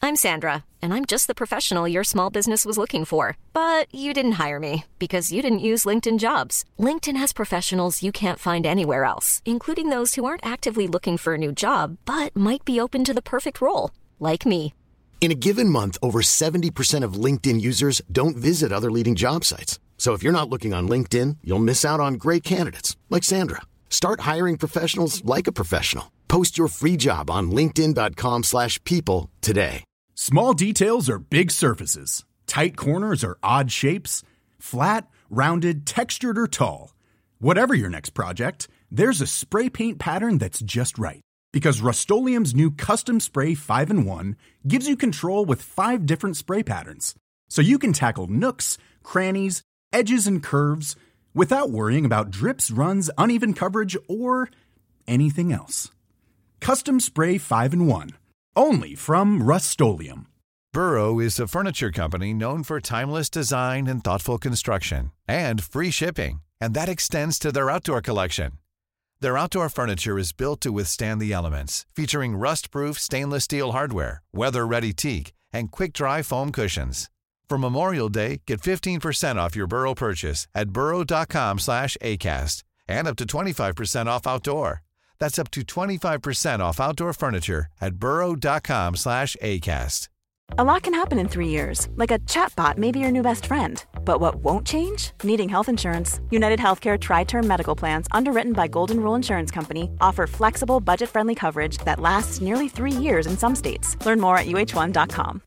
I'm Sandra, and I'm just the professional your small business was looking for. But you didn't hire me because you didn't use LinkedIn Jobs. LinkedIn has professionals you can't find anywhere else, including those who aren't actively looking for a new job, but might be open to the perfect role, like me. In a given month, over 70% of LinkedIn users don't visit other leading job sites. So if you're not looking on LinkedIn, you'll miss out on great candidates like Sandra. Start hiring professionals like a professional. Post your free job on linkedin.com/people today. Small details are big surfaces. Tight corners are odd shapes. Flat, rounded, textured, or tall. Whatever your next project, there's a spray paint pattern that's just right. Because Rust-Oleum's new Custom Spray 5-in-1 gives you control with 5 different spray patterns. So you can tackle nooks, crannies, edges, and curves without worrying about drips, runs, uneven coverage, or anything else. Custom Spray 5-in-1. Only from Rust-Oleum. Burrow is a furniture company known for timeless design and thoughtful construction, and free shipping, and that extends to their outdoor collection. Their outdoor furniture is built to withstand the elements, featuring rust-proof stainless steel hardware, weather-ready teak, and quick-dry foam cushions. For Memorial Day, get 15% off your Burrow purchase at burrow.com/acast, and up to 25% off outdoor. That's up to 25% off outdoor furniture at burrow.com/acast. A lot can happen in 3 years, like a chatbot may be your new best friend. But what won't change? Needing health insurance. United Healthcare Tri-Term Medical Plans, underwritten by Golden Rule Insurance Company, offer flexible, budget-friendly coverage that lasts nearly 3 years in some states. Learn more at uh1.com.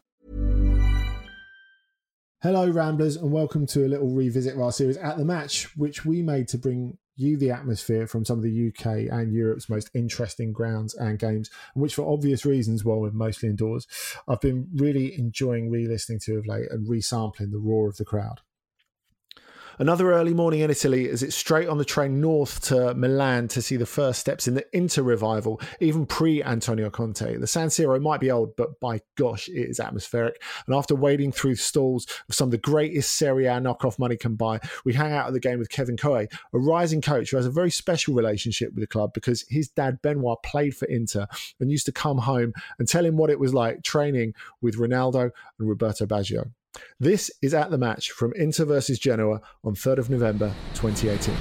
Hello, Ramblers, and welcome to a little revisit of our series At the Match, which we made to bring you the atmosphere from some of the UK and Europe's most interesting grounds and games, which for obvious reasons, while we're mostly indoors, I've been really enjoying re-listening to of late and re-sampling the roar of the crowd. Another early morning in Italy as it's straight on the train north to Milan to see the first steps in the Inter revival, even pre-Antonio Conte. The San Siro might be old, but by gosh, it is atmospheric. And after wading through stalls of some of the greatest Serie A knockoff money can buy, we hang out at the game with Kevin Coe, a rising coach who has a very special relationship with the club because his dad Benoit played for Inter and used to come home and tell him what it was like training with Ronaldo and Roberto Baggio. This is At the Match from Inter versus Genoa on 3rd of November 2018.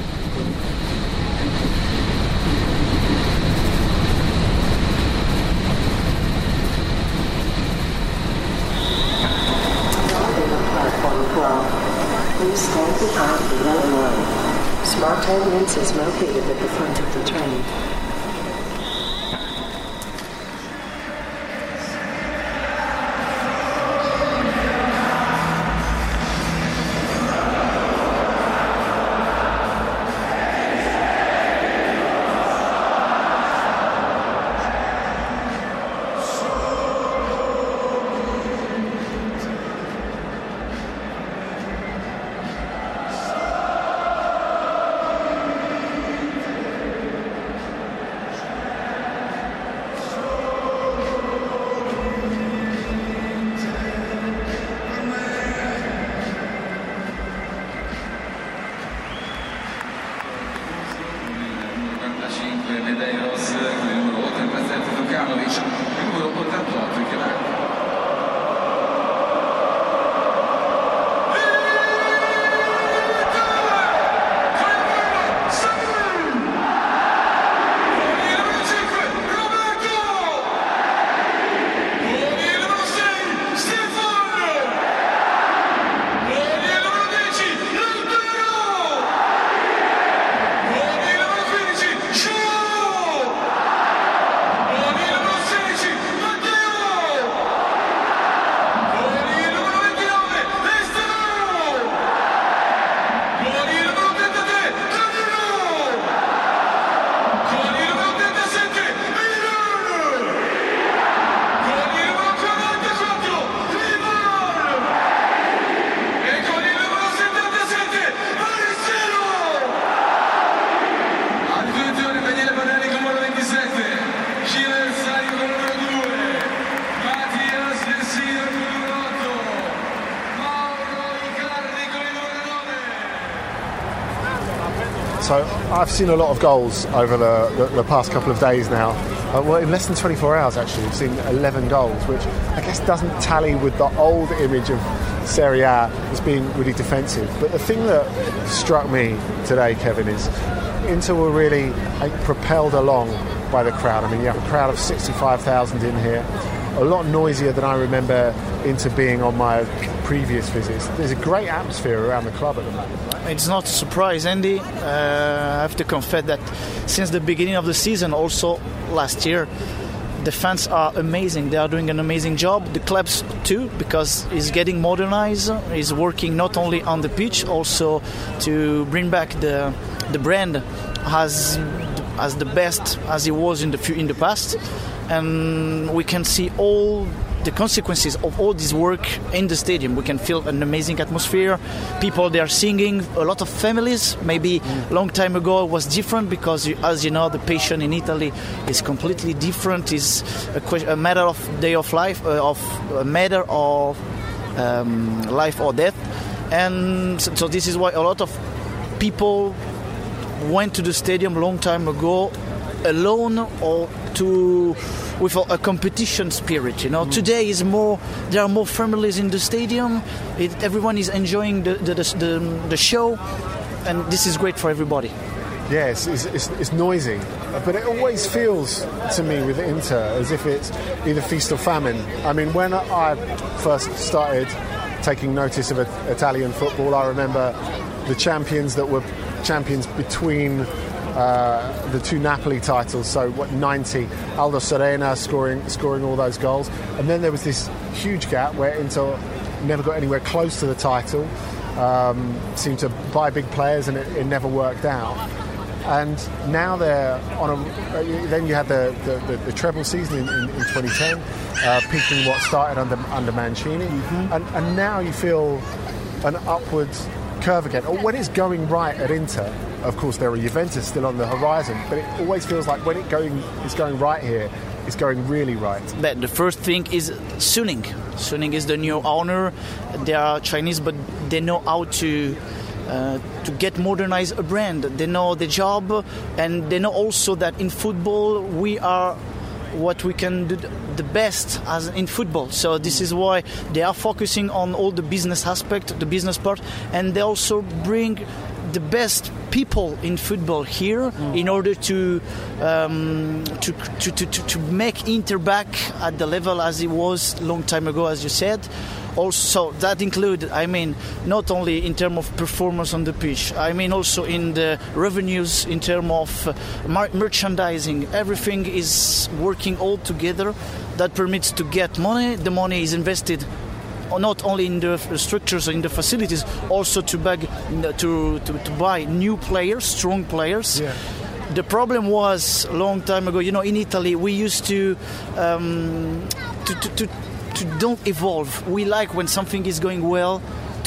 Please stand behind the yellow line. Smart ambulance is located at the front of the train. So I've seen a lot of goals over the past couple of days now, Well, in less than 24 hours, actually, we've seen 11 goals, which I guess doesn't tally with the old image of Serie A as being really defensive. But the thing that struck me today, Kevin, is Inter were really propelled along by the crowd. I mean, you have a crowd of 65,000 in here, a lot noisier than I remember Inter being on my previous visits. There's a great atmosphere around the club at the moment. It's not a surprise, Andy. I have to confess that since the beginning of the season, also last year, the fans are amazing. They are doing an amazing job. The clubs too, because it's getting modernized. It's working not only on the pitch, also to bring back the brand as the best as it was in the past. And we can see all the consequences of all this work in the stadium. We can feel an amazing atmosphere. People, they are singing. A lot of families. Maybe a long time ago it was different because, as you know, the passion in Italy is completely different. It's a matter of day of life, a matter of life or death. And so this is why a lot of people went to the stadium a long time ago alone or with a competition spirit, you know. Today is more. There are more families in the stadium. Everyone is enjoying the show, and this is great for everybody. Yes, it's noisy, but it always feels to me with Inter as if it's either feast or famine. I mean, when I first started taking notice of Italian football, I remember the champions that were champions between the two Napoli titles, so 90, Aldo Serena scoring all those goals, and then there was this huge gap where Inter never got anywhere close to the title, seemed to buy big players and it never worked out. And now they're on then you had the treble season in 2010, peaking what started under Mancini, and now you feel an upward curve again. Or when it's going right at Inter, of course there are Juventus still on the horizon, but it always feels like when it's going right here, it's going really right. The first thing is Suning. Suning is the new owner. They are Chinese, but they know how to modernize a brand. They know the job, and they know also that in football we are what we can do the best as in football. So this is why they are focusing on all the business aspect, the business part, and they also bring the best people in football here in order to make Inter back at the level as it was a long time ago, as you said. Also, that include, I mean, not only in terms of performance on the pitch, I mean also in the revenues, in terms of merchandising. Everything is working all together. That permits to get money. The money is invested not only in the structures, in the facilities, also to buy new players, strong players. Yeah. The problem was a long time ago. You know, in Italy, we used to don't evolve. We like when something is going well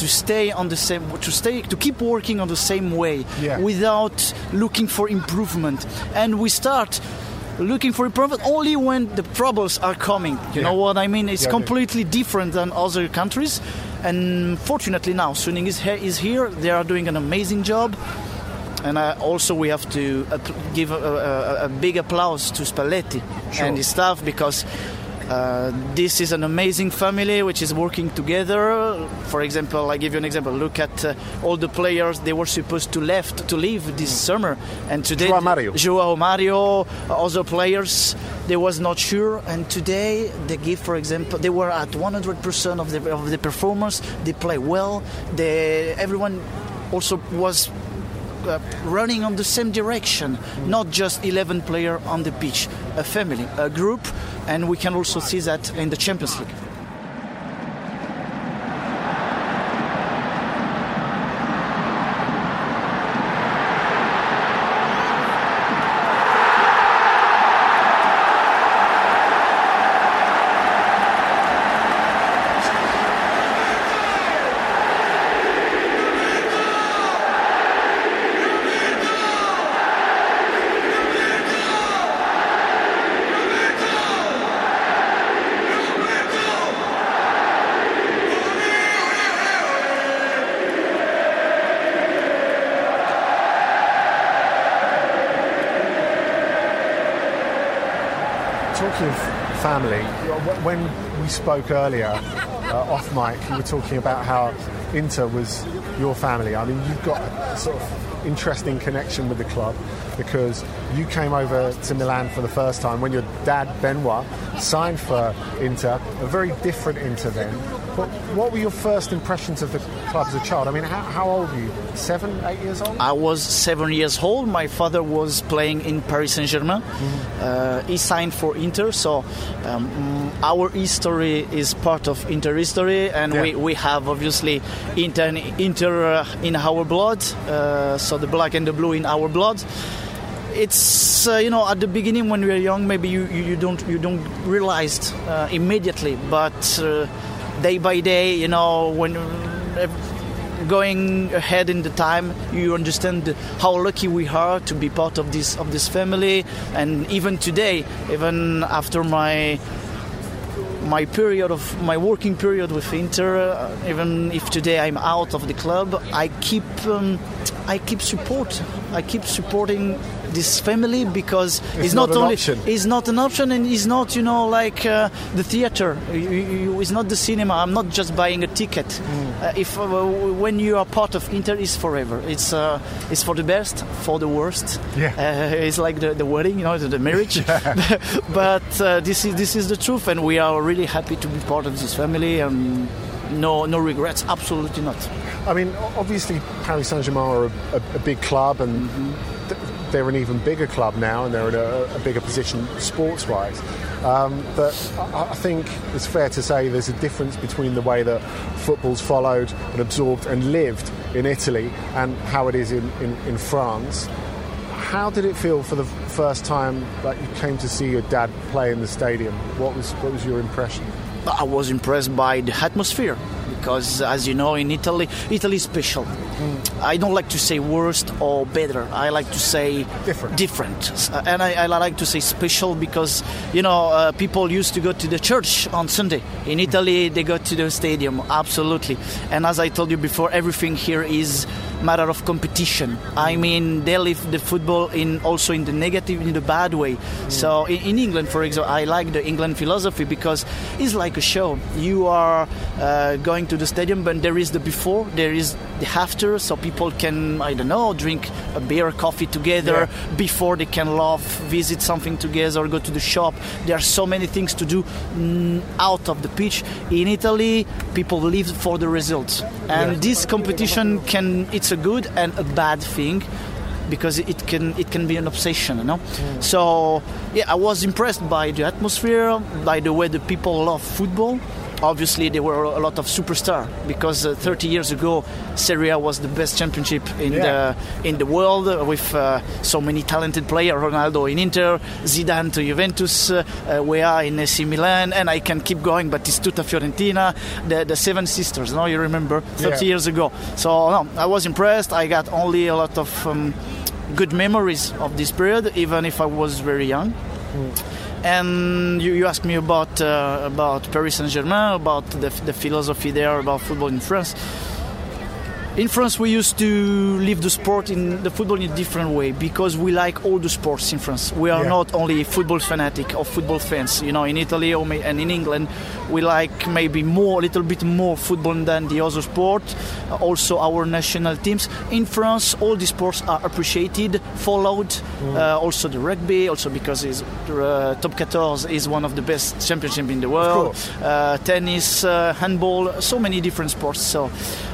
to keep working on the same way without looking for improvement. And we start looking for improvement only when the troubles are coming. You know what I mean? It's completely different than other countries. And fortunately now, Suning is here. They are doing an amazing job. And also we have to give a big applause to Spalletti and his staff, because this is an amazing family which is working together. For example, I give you an example. Look at all the players. They were supposed to leave this summer, and today João Mario, other players, they was not sure. And today they give, for example, they were at 100% of the performance. They play well. Everyone also was running on the same direction, not just 11 players on the pitch, a family, a group, and we can also see that in the Champions League. of family, when we spoke earlier off mic, you were talking about how Inter was your family. I mean, you've got a sort of interesting connection with the club because you came over to Milan for the first time when your dad, Benoit, signed for Inter, a very different Inter then. But what were your first impressions of the club as a child? I mean, how old were you? 7, 8 years old? I was 7 years old. My father was playing in Paris Saint-Germain. He signed for Inter, so our history is part of Inter history, and we have obviously Inter in our blood, so the black and the blue in our blood. It's at the beginning when we are young, maybe you don't realize immediately, but day by day, when going ahead in the time, you understand how lucky we are to be part of this family. And even today, even after my working period with Inter, even if today I'm out of the club, I keep supporting this family because it's not an option, and it's not like the theater. It's not the cinema. I'm not just buying a ticket. When you are part of Inter, it's forever. It's for the best, for the worst. It's like the wedding, the marriage. But this is the truth, and we are really happy to be part of this family, and no regrets, absolutely not. I mean, obviously Paris Saint-Germain are a big club, and they're an even bigger club now, and they're in a bigger position sports-wise. But I think it's fair to say there's a difference between the way that football's followed and absorbed and lived in Italy and how it is in France. How did it feel for the first time that you came to see your dad play in the stadium? What was your impression? I was impressed by the atmosphere, because as you know, in Italy is special. I don't like to say worst or better. I like to say different. And I like to say special because, people used to go to the church on Sunday. In Italy, they go to the stadium, absolutely. And as I told you before, everything here is matter of competition. I mean, they live the football also in the negative, in the bad way. So in England, for example, I like the England philosophy because it's like a show. You are going to the stadium, but there is the before, there is the after, so people can, drink a beer, coffee together before they can laugh, visit something together, go to the shop. There are so many things to do out of the pitch. In Italy, people live for the results, and this competition it's a good and a bad thing, because it can be an obsession, So I was impressed by the atmosphere, by the way the people love football. Obviously, there were a lot of superstars because 30 years ago, Serie A was the best championship in the world, with so many talented players. Ronaldo in Inter, Zidane to Juventus, Weah in AC Milan, and I can keep going. Batistuta Fiorentina, the Seven Sisters. You remember 30 years ago. So I was impressed. I got only a lot of good memories of this period, even if I was very young. And you asked me about Paris Saint-Germain, about the philosophy there, about football in France. In France, we used to live the football in a different way, because we like all the sports in France. We are not only football fanatic or football fans. In Italy and in England, we like maybe a little bit more football than the other sport. Also, our national teams. In France, all the sports are appreciated, followed. Also the rugby, also because Top 14 is one of the best championships in the world. Tennis, handball, so many different sports. So.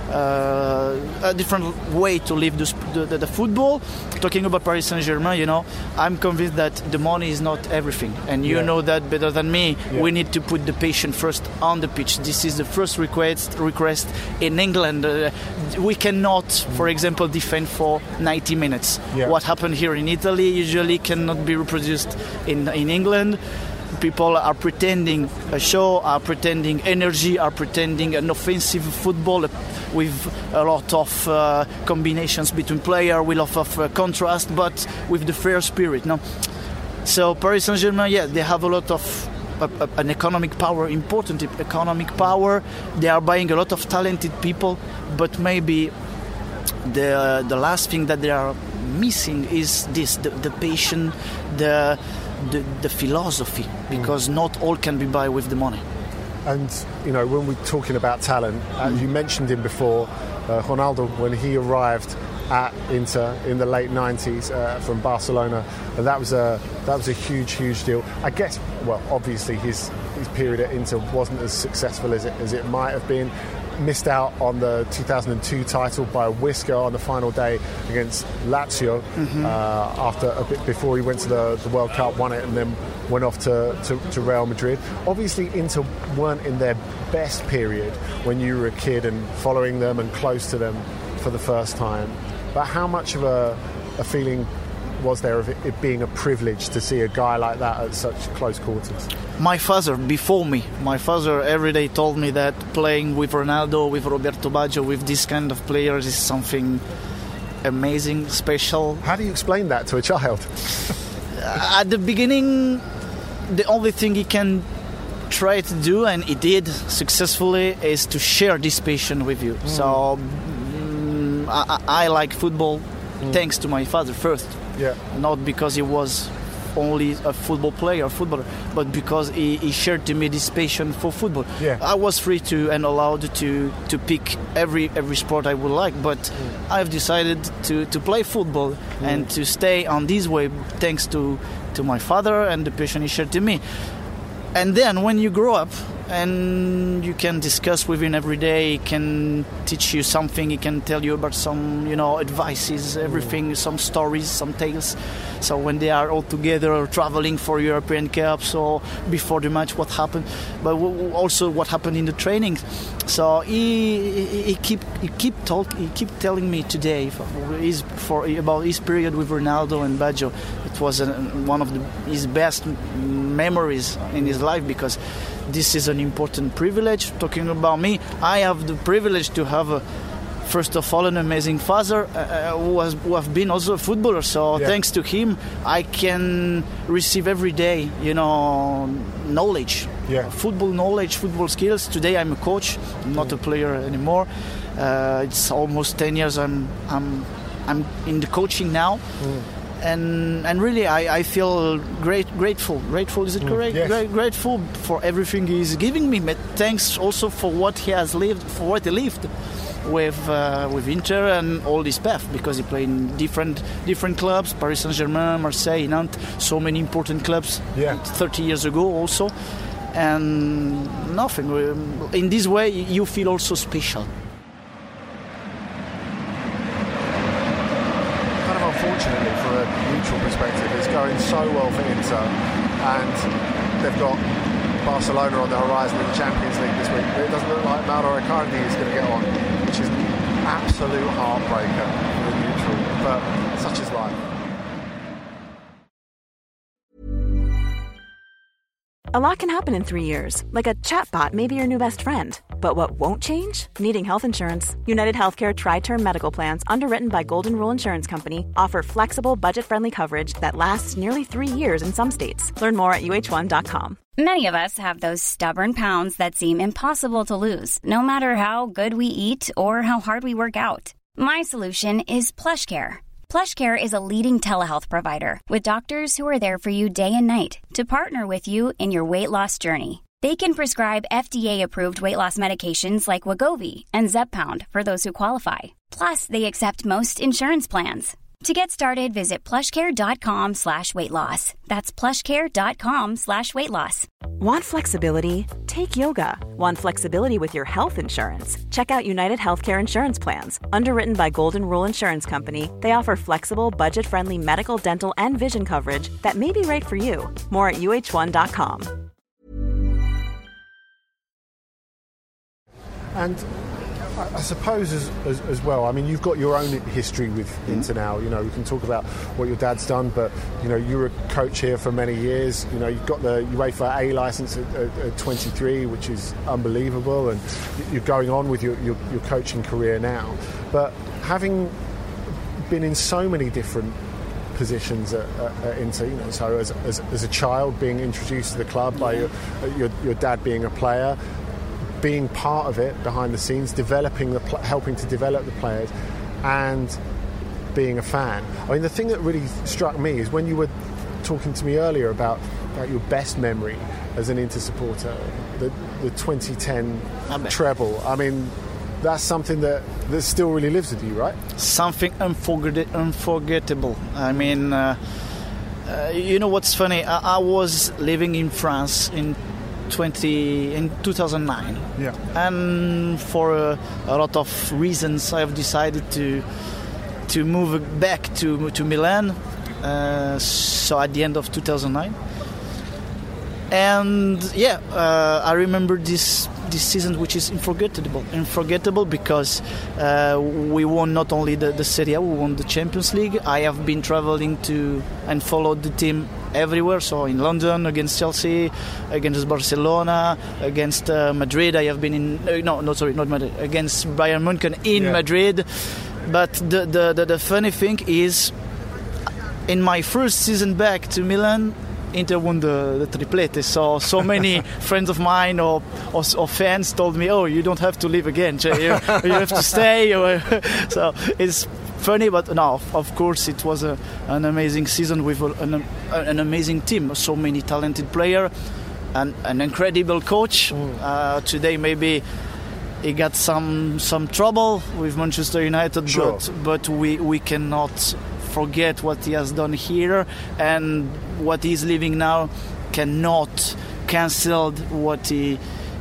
A different way to live the football. Talking about Paris Saint-Germain, I'm convinced that the money is not everything, and you know that better than me. We need to put the patient first on the pitch. This is the first request in England. We cannot, for example, defend for 90 minutes. What happened here in Italy usually cannot be reproduced in England. People are pretending a show, are pretending energy, are pretending an offensive football with a lot of combinations between players, with a lot of contrast, but with the fair spirit. So Paris Saint-Germain, they have a lot of an economic power, important economic power. They are buying a lot of talented people, but maybe the last thing that they are missing is this: the passion, the philosophy, because not all can be buy with the money. And, you know, when we're talking about talent, you mentioned him before, Ronaldo, when he arrived at Inter in the late 90s from Barcelona, and that was a huge deal. I guess, well, obviously his period at Inter wasn't as successful as it might have been. Missed out on the 2002 title by a whisker on the final day against Lazio, after a bit before he went to the World Cup, won it, and then went off to Real Madrid. Obviously, Inter weren't in their best period when you were a kid and following them and close to them for the first time. But how much of a feeling was there of it being a privilege to see a guy like that at such close quarters? My father, before me, every day told me that playing with Ronaldo, with Roberto Baggio, with this kind of players is something amazing, special. How do you explain that to a child? At the beginning, the only thing he can try to do, and he did successfully, is to share this passion with you. So I like football thanks to my father first. Yeah. Not because he was only a footballer, but because he shared to me this passion for football. Yeah. I was free to and allowed to pick every sport I would like, but I've decided to play football and to stay on this way thanks to my father and the passion he shared to me. And then when you grow up and you can discuss with him every day, he can teach you something, he can tell you about some, advices, everything, some stories, some tales. So when they are all together or traveling for European Cups or before the match, what happened, but also what happened in the training. So he keep telling me today about his period with Ronaldo and Baggio. It was one of his best memories in his life, because this is an important privilege. Talking about me, I have the privilege to have first of all an amazing father who have been also a footballer. So thanks to him, I can receive every day, knowledge, football knowledge, football skills. Today I'm a coach, I'm not a player anymore. It's almost 10 years I'm in the coaching now. And really, I feel grateful. Grateful, is it correct? Yes. Grateful for everything he's giving me. But thanks also for what he has lived, for what he lived with Inter and all this path, because he played in different clubs, Paris Saint-Germain, Marseille, Nantes, so many important clubs 30 years ago also. And nothing. In this way, you feel also special. Unfortunately, from a neutral perspective, it's going so well for Inter, and they've got Barcelona on the horizon in the Champions League this week. But it doesn't look like Mauro Icardi is going to get on, which is an absolute heartbreaker for the neutral. But such is life. A lot can happen in 3 years, like a chatbot may be your new best friend. But what won't change? Needing health insurance. United Healthcare Tri-Term Medical Plans, underwritten by Golden Rule Insurance Company, offer flexible, budget-friendly coverage that lasts nearly 3 years in some states. Learn more at uh1.com. Many of us have those stubborn pounds that seem impossible to lose, no matter how good we eat or how hard we work out. My solution is PlushCare. PlushCare is a leading telehealth provider with doctors who are there for you day and night to partner with you in your weight loss journey. They can prescribe FDA-approved weight loss medications like Wegovy and Zepbound for those who qualify. Plus, they accept most insurance plans. To get started, visit plushcare.com/weightloss. That's plushcare.com/weightloss. Want flexibility? Take yoga. Want flexibility with your health insurance? Check out United Healthcare Insurance Plans. Underwritten by Golden Rule Insurance Company, they offer flexible, budget-friendly medical, dental, and vision coverage that may be right for you. More at uh1.com. And I suppose as well, I mean, you've got your own history with Inter now. We can talk about what your dad's done, but, you were a coach here for many years. You've got the UEFA A licence at 23, which is unbelievable, and you're going on with your coaching career now. But having been in so many different positions at Inter, so as a child being introduced to the club by your dad being a player, being part of it behind the scenes, helping to develop the players, and being a fan. I mean, the thing that really struck me is when you were talking to me earlier about your best memory as an Inter supporter, the 2010 treble. I mean, that's something that still really lives with you, right? Something unforgettable. I mean, you know what's funny? I was living in France in 2009. Yeah. And for a lot of reasons, I have decided to move back to Milan. So at the end of 2009. And I remember this season, which is unforgettable because we won not only the Serie A, we won the Champions League. I have been traveling to and followed the team everywhere, so in London against Chelsea, against Barcelona, against Madrid. I have been in not Madrid, against Bayern Munich in Madrid. But the funny thing is, in my first season back to Milan, Inter won the triplete. So many friends of mine or fans told me, "Oh, you don't have to leave again. You have to stay." So it's funny, but no, of course it was an amazing season with an amazing team. So many talented players, and an incredible coach. Today maybe he got some trouble with Manchester United, sure. but we cannot forget what he has done here, and what he's living now cannot cancel what he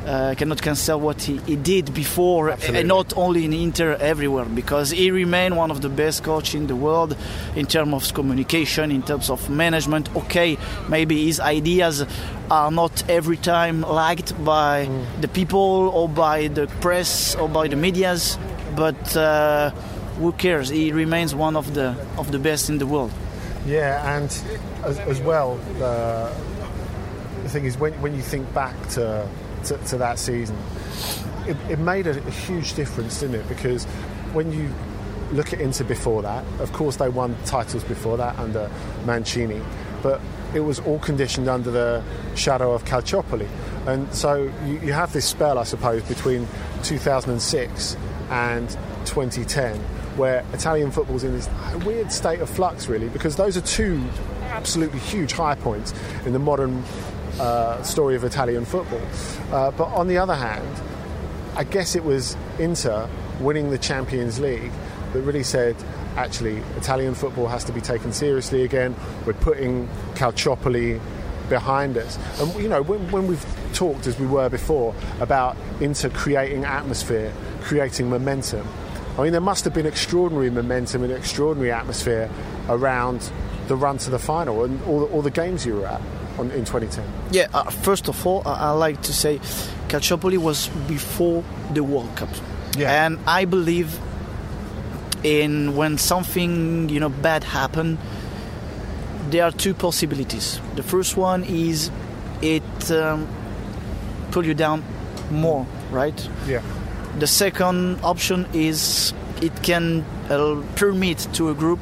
did before. Absolutely. And not only in Inter, everywhere, because he remained one of the best coaches in the world in terms of communication, in terms of management. Okay, maybe his ideas are not every time liked by the people or by the press or by the medias, but who cares? He remains one of the best in the world. Yeah, and as well, the thing is, when you think back to that season, it made a huge difference, didn't it? Because when you look at Inter before that, of course they won titles before that under Mancini, but it was all conditioned under the shadow of Calciopoli. And so you have this spell, I suppose, between 2006 and 2010, where Italian football's in this weird state of flux, really, because those are two absolutely huge high points in the modern story of Italian football. But on the other hand, I guess it was Inter winning the Champions League that really said, actually, Italian football has to be taken seriously again. We're putting Calciopoli behind us. And, you know, when we've talked, as we were before, about Inter creating atmosphere, creating momentum, I mean, there must have been extraordinary momentum and extraordinary atmosphere around the run to the final and all the games you were at in 2010. Yeah, first of all, I like to say Calciopoli was before the World Cup. Yeah. And I believe in when something, bad happened, there are two possibilities. The first one is it pull you down more, right? Yeah. The second option is it can permit to a group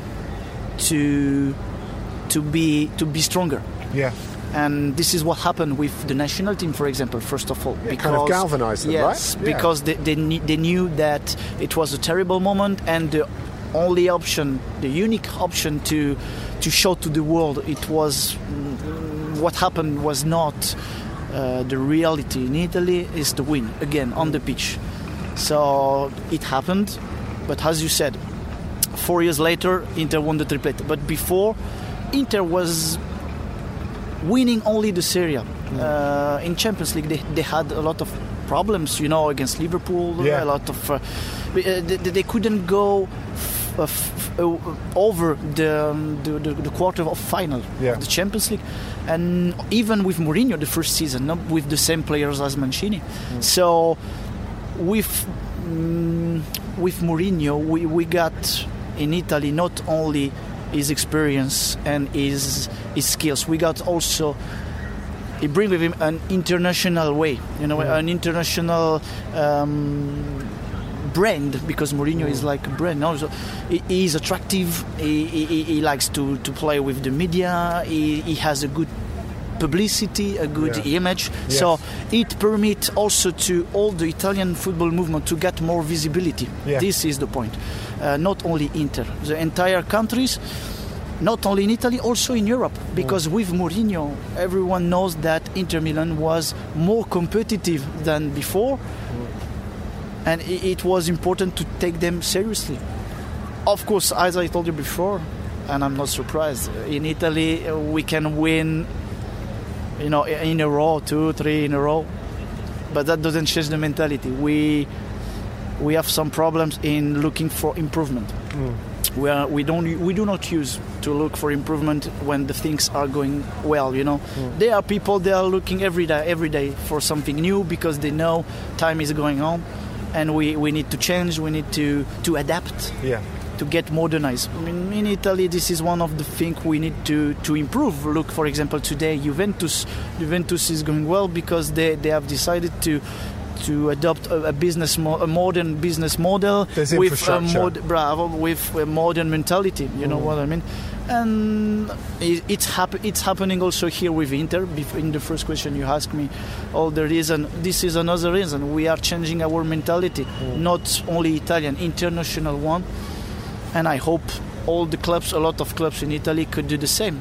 to be stronger. Yeah. And this is what happened with the national team, for example, first of all. It kind of galvanized them, yes, right? Because they knew that it was a terrible moment, and the only option, the unique option to show to the world it was what happened was not the reality in Italy, is to win again on the pitch. So it happened, but as you said, 4 years later Inter won the triplete. But before, Inter was winning only the Serie A. In Champions League they had a lot of problems, against Liverpool. Yeah. A lot of they couldn't go over the quarter of final of the Champions League, and even with Mourinho the first season, not with the same players as Mancini. So with Mourinho we got in Italy not only his experience and his skills, we got also, he brings with him an international way, an international brand, because Mourinho is like a brand. No? So he is attractive, he likes to play with the media, he has a good publicity, a good image. Yes. So it permits also to all the Italian football movement to get more visibility. Yeah. This is the point. Not only Inter, the entire countries not only in Italy, also in Europe. Because with Mourinho, everyone knows that Inter Milan was more competitive than before. And it was important to take them seriously. Of course, as I told you before, and I'm not surprised, in Italy we can win, in a row, 2, 3 in a row, but that doesn't change the mentality. We have some problems in looking for improvement. We do not use to look for improvement when the things are going well. There are people that are looking every day for something new because they know time is going on. And we need to change, we need to adapt, to get modernized. I mean, in Italy, this is one of the things we need to improve. Look, for example, today, Juventus is going well because they have decided to adopt a modern business model with a modern mentality. You know what I mean? And it's happening also here with Inter. In the first question you asked me, this is another reason. We are changing our mentality, not only Italian, international one. And I hope a lot of clubs in Italy could do the same.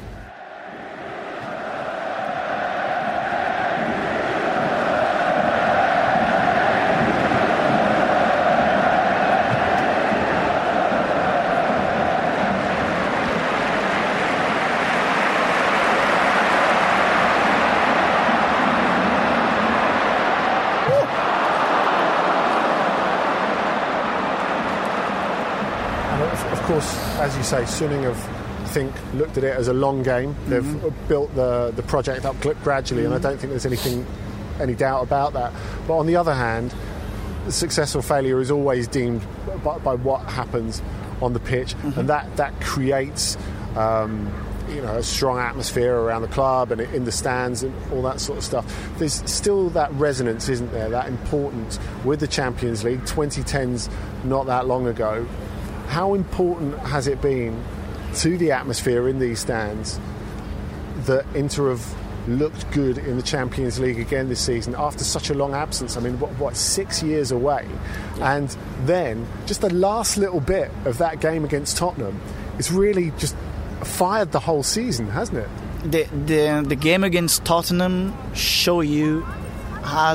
As you say, Suning have looked at it as a long game. They've built the project up gradually, and I don't think there's any doubt about that. But on the other hand, success or failure is always deemed by what happens on the pitch, and that creates a strong atmosphere around the club and in the stands and all that sort of stuff. There's still that resonance, isn't there, that importance with the Champions League. 2010's not that long ago. How important has it been to the atmosphere in these stands that Inter have looked good in the Champions League again this season after such a long absence? I mean, 6 years away? And then just the last little bit of that game against Tottenham, it's really just fired the whole season, hasn't it? The game against Tottenham show you how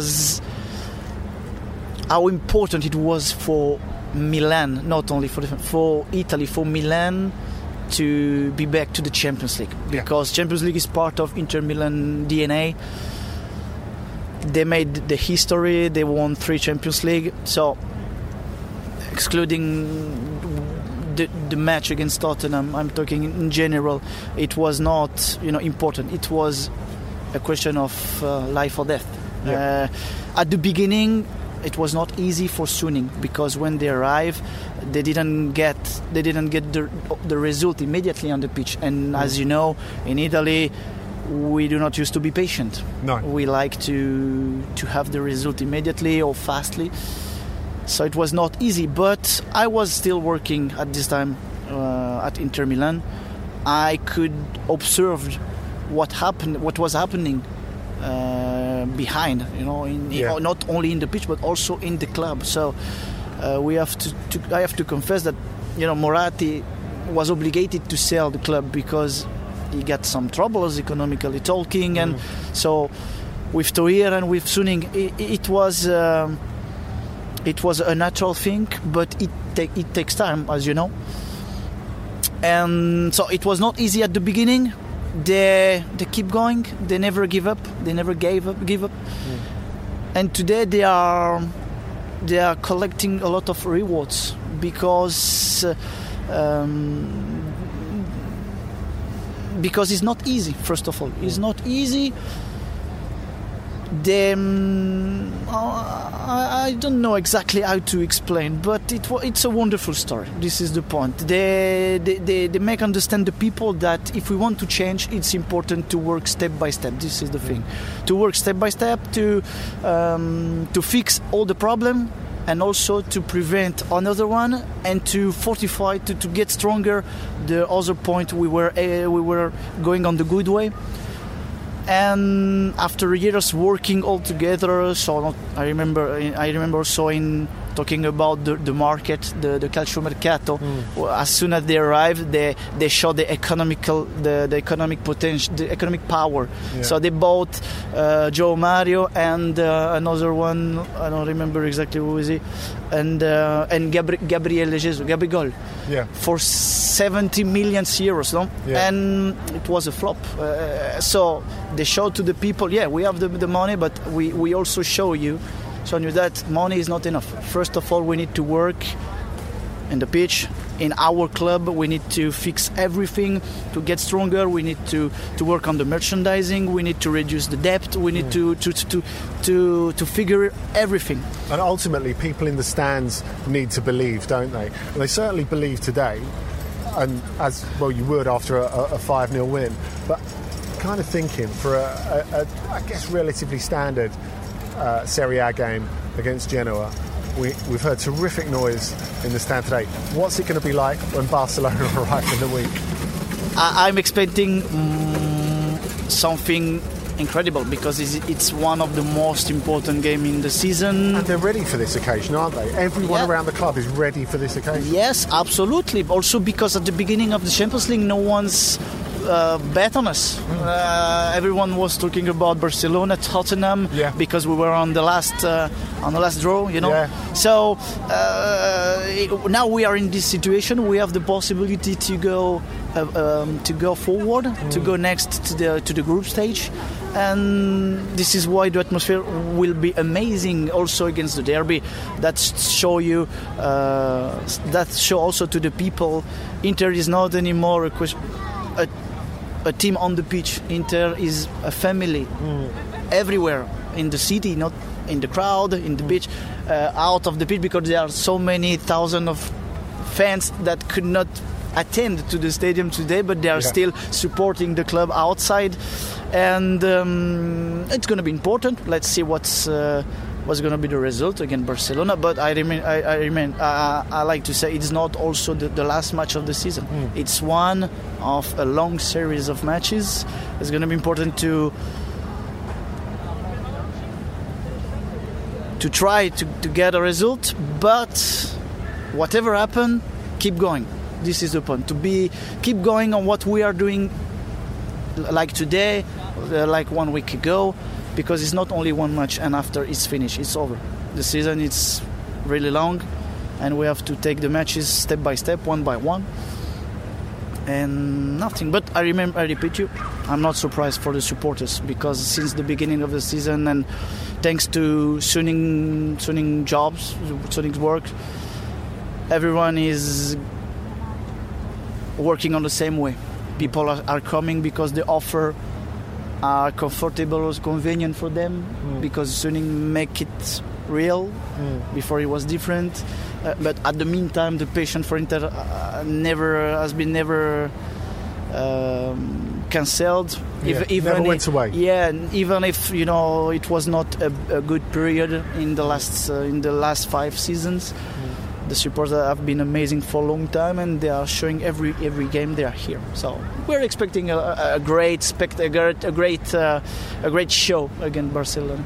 important it was for Milan, not only for Italy, for Milan to be back to the Champions League, because Champions League is part of Inter Milan DNA. They made the history, they won 3 Champions League, so excluding the match against Tottenham, I'm talking in general, it was not important. It was a question of life or death. At the beginning it was not easy for Suning, because when they arrived, they didn't get the result immediately on the pitch. And as you know, in Italy, we do not used to be patient. No, we like to have the result immediately or fastly. So it was not easy. But I was still working at this time at Inter Milan. I could observe what was happening behind, not only in the pitch but also in the club. So I have to confess that Moratti was obligated to sell the club because he got some troubles economically talking, and so with Toir and with Suning, it was a natural thing, but it takes time, as you know. And so it was not easy at the beginning. They keep going. They never give up. They never give up. And today they are collecting a lot of rewards because it's not easy. First of all, it's not easy. I don't know exactly how to explain, but it's a wonderful story. This is the point. They make understand the people that if we want to change, it's important to work step by step. This is the thing. To work step by step, to fix all the problem, and also to prevent another one, and to fortify, to get stronger. The other point, we were going on the good way. And after years working all together, so I remember also in talking about the market, the calcio mercato. As soon as they arrived, they show the economic potential, the economic power. Yeah. So they bought Joe Mario and another one, I don't remember exactly who is he, and Gabriel Jesus, Gabigol, for 70 million euros, no? Yeah. And it was a flop. So they showed to the people, we have the money, but we also show you, that money is not enough. First of all, we need to work in the pitch. In our club, we need to fix everything to get stronger. We need to work on the merchandising. We need to reduce the debt. We need to figure everything. And ultimately, people in the stands need to believe, don't they? And they certainly believe today, and as well you would after a 5-0 win. But kind of thinking for a I guess relatively standard Serie A game against Genoa, we've heard terrific noise in the stand today. What's it going to be like when Barcelona arrive in the week? I'm expecting something incredible because it's one of the most important games in the season. And they're ready for this occasion, aren't they? Everyone around the club is ready for this occasion. Yes, absolutely. Also because at the beginning of the Champions League, no one's bet on us. Everyone was talking about Barcelona, Tottenham, because we were on the last draw, Yeah. So now we are in this situation. We have the possibility to go forward, to go next to the group stage, and this is why the atmosphere will be amazing. Also against the derby, that show also to the people, Inter is not anymore a team on the pitch. Inter is a family everywhere in the city, not in the crowd, in the pitch, out of the pitch, because there are so many thousands of fans that could not attend to the stadium today, but they are still supporting the club outside, and it's going to be important. Let's see what's going to be the result against Barcelona. But I like to say it's not also the last match of the season. It's one of a long series of matches. It's going to be important to try to get a result, but whatever happens, keep going. This is the point, keep going on what we are doing, like today, like 1 week ago, because it's not only one match and after it's finished, it's over. The season is really long, and we have to take the matches step by step, one by one, and nothing. But I repeat you, I'm not surprised for the supporters, because since the beginning of the season, and thanks to Suning's work, everyone is working on the same way. People are coming because the offer are comfortable, convenient for them, because Suning make it real. Before it was different, but at the meantime, the passion for Inter has been never cancelled. Never went away. Yeah, even if it was not a good period in the last 5 seasons. The supporters have been amazing for a long time, and they are showing every game they are here. So we're expecting a great show against Barcelona.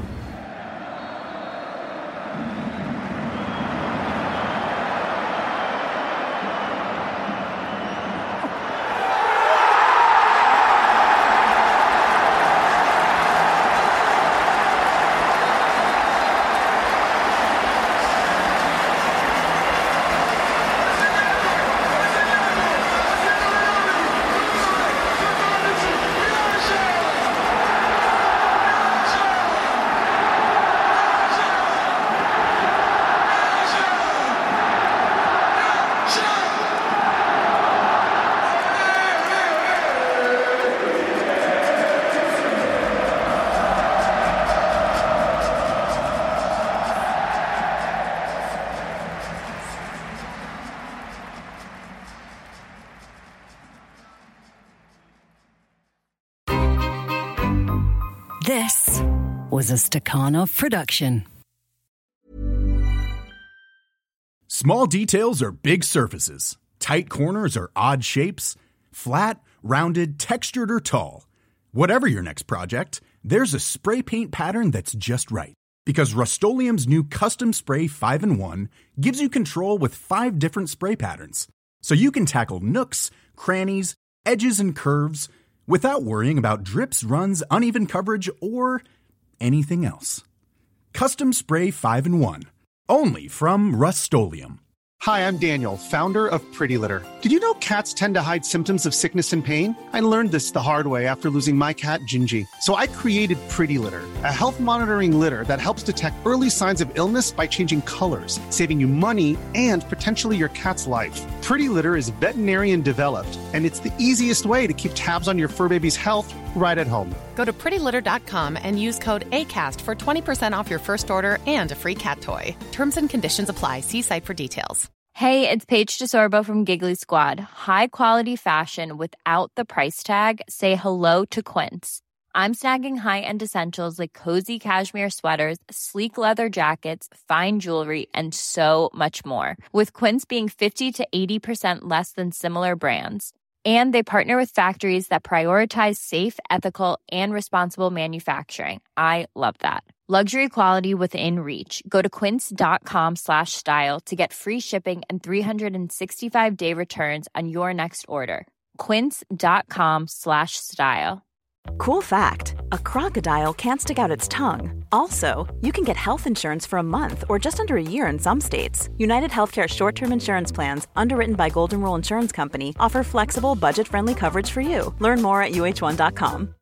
This was a Stakhanov production. Small details are big surfaces. Tight corners are odd shapes. Flat, rounded, textured, or tall. Whatever your next project, there's a spray paint pattern that's just right. Because Rust-Oleum's new Custom Spray 5-in-1 gives you control with 5 different spray patterns. So you can tackle nooks, crannies, edges, and curves without worrying about drips, runs, uneven coverage, or anything else. Custom Spray 5-in-1. Only from Rust-Oleum. Hi, I'm Daniel, founder of Pretty Litter. Did you know cats tend to hide symptoms of sickness and pain? I learned this the hard way after losing my cat, Gingy. So I created Pretty Litter, a health monitoring litter that helps detect early signs of illness by changing colors, saving you money and potentially your cat's life. Pretty Litter is veterinarian developed, and it's the easiest way to keep tabs on your fur baby's health right at home. Go to prettylitter.com and use code ACAST for 20% off your first order and a free cat toy. Terms and conditions apply. See site for details. Hey, it's Paige DeSorbo from Giggly Squad. High quality fashion without the price tag. Say hello to Quince. I'm snagging high-end essentials like cozy cashmere sweaters, sleek leather jackets, fine jewelry, and so much more. With Quince being 50 to 80% less than similar brands. And they partner with factories that prioritize safe, ethical, and responsible manufacturing. I love that. Luxury quality within reach. Go to quince.com/style to get free shipping and 365-day returns on your next order. Quince.com/style. Cool fact, a crocodile can't stick out its tongue. Also, you can get health insurance for a month or just under a year in some states. United Healthcare short-term insurance plans, underwritten by Golden Rule Insurance Company, offer flexible, budget-friendly coverage for you. Learn more at uh1.com.